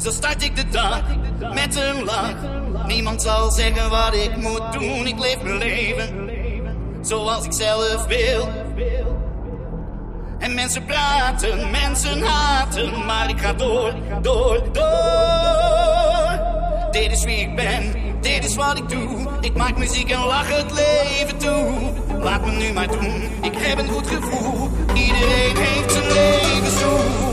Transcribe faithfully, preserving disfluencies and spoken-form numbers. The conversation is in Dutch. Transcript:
Zo start ik de dag met een lach. Niemand zal zeggen wat ik moet doen. Ik leef mijn leven zoals ik zelf wil. En mensen praten, mensen haten, maar ik ga door, door, door. Dit is wie ik ben, dit is wat ik doe. Ik maak muziek en lach het leven toe. Laat me nu maar doen, ik heb een goed gevoel. Iedereen heeft zijn leven zo.